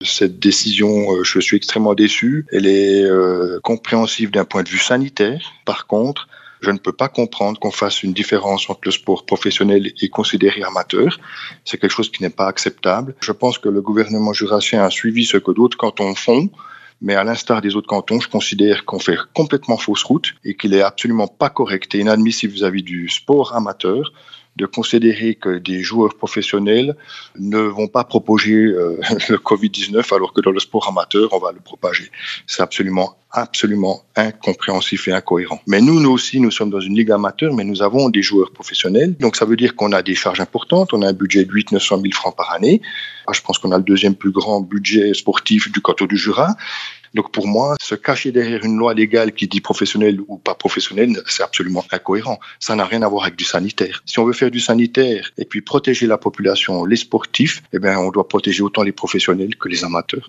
Cette décision, je suis extrêmement déçu. Elle est compréhensible d'un point de vue sanitaire. Par contre, je ne peux pas comprendre qu'on fasse une différence entre le sport professionnel et considéré amateur. C'est quelque chose qui n'est pas acceptable. Je pense que le gouvernement jurassien a suivi ce que d'autres cantons font. Mais à l'instar des autres cantons, je considère qu'on fait complètement fausse route et qu'il est absolument pas correct et inadmissible vis-à-vis du sport amateur de considérer que des joueurs professionnels ne vont pas propager le Covid-19 alors que dans le sport amateur, on va le propager. C'est absolument incompréhensif et incohérent. Mais nous aussi, nous sommes dans une ligue amateur, mais nous avons des joueurs professionnels. Donc ça veut dire qu'on a des charges importantes. On a un budget de 800 000 francs par année. Je pense qu'on a le deuxième plus grand budget sportif du canton du Jura. Donc pour moi, se cacher derrière une loi légale qui dit professionnel ou pas professionnel, c'est absolument incohérent. Ça n'a rien à voir avec du sanitaire. Si on veut faire du sanitaire et puis protéger la population, les sportifs, on doit protéger autant les professionnels que les amateurs.